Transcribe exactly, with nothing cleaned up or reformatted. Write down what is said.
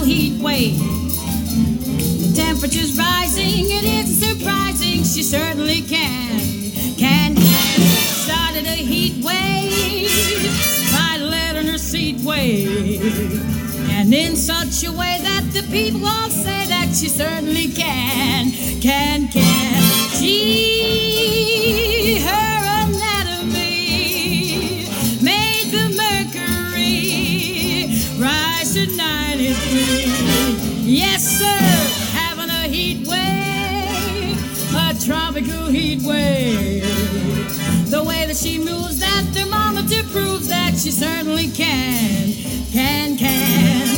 heat wave. The temperature's rising, it isn't surprising, she certainly can. Can started a heat wave by letting her seat wave. And in such a way that the people all say that she certainly can, can, can. She, her anatomy made the mercury rise to ninety-three. Yes, sir, having a heat wave, a tropical heat wave. The way that she moves, that thermometer proves that she certainly can, can, can.